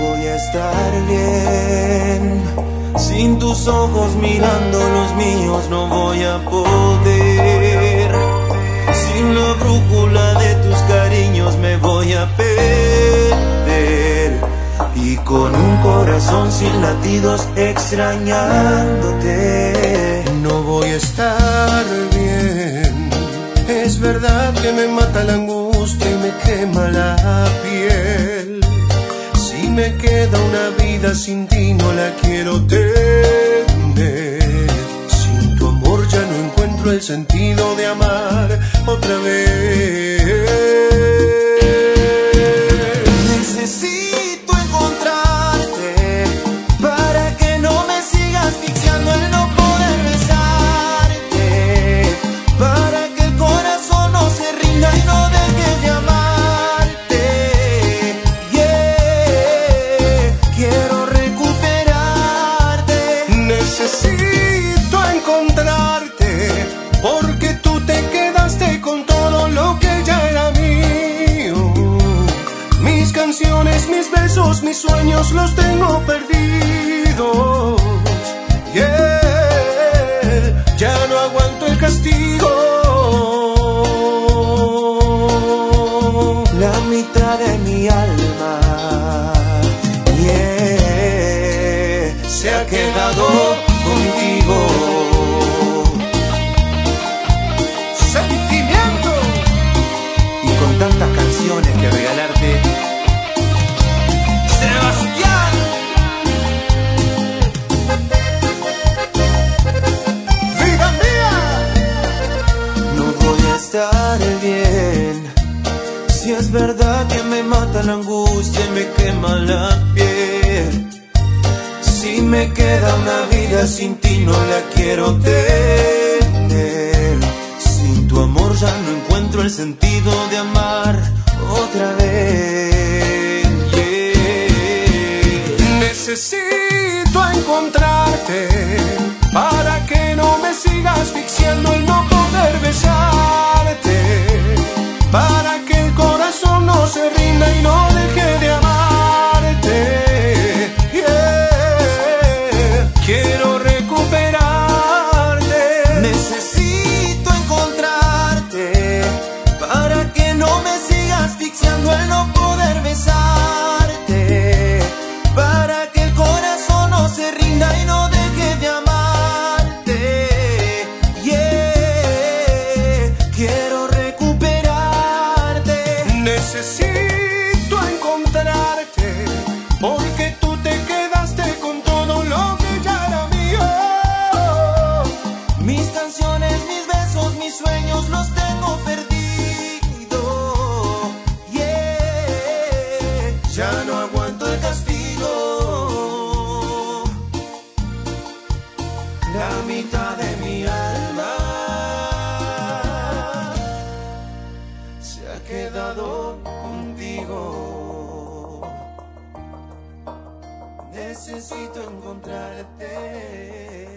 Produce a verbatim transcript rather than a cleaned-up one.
voy a estar bien. Sin tus ojos mirando los míos no voy a poder. Sin la brújula de tus cariños me voy a perder. Y con un corazón sin latidos extrañándote, no voy a estar bien. Es verdad que me mata la angustia y me quema la piel. Si me queda una vida sin ti no la quiero tener. Sin tu amor ya no encuentro el sentido de amar otra vez. Necesito encontrarte para que no me siga asfixiando el no poder besarte, para que el corazón no se rinda y no deje de amarte. Yeah, quiero recuperarte. Necesito encontrarte porque tú te quedaste con todo lo que ya era mío. Mis canciones, mis besos, mis sueños los tengo perdidos. Yeah, ya no aguanto el castigo. La mitad de mi alma, yeah, se ha quedado contigo. Sentimiento. Y con tantas canciones que regalarte, Sebastián. Vida mía. No voy a estar bien. Si es verdad que me mata la angustia y me quema la piel. Si me queda una vida sin ti no la quiero tener. Sin tu amor ya no encuentro el sentido de amar otra vez. Yeah. Necesito encontrarte para que no me sigas asfixiando el no poder besarte, para que el corazón no se rinda y no deje de amarte. Yeah. Quiero recuperarte. Necesito encontrarte para que no me siga asfixiando el no poder besarte, para que el corazón no se rinda y no deje de amarte. Yeah, quiero recuperarte. Necesito encontrarte porque tú te quedaste con todo lo que ya era mío. Mis canciones, mis besos, mis sueños los tengo perdidos. Yeah, ya no aguanto el castigo. La mitad de mi alma se ha quedado contigo. Necesito encontrarte.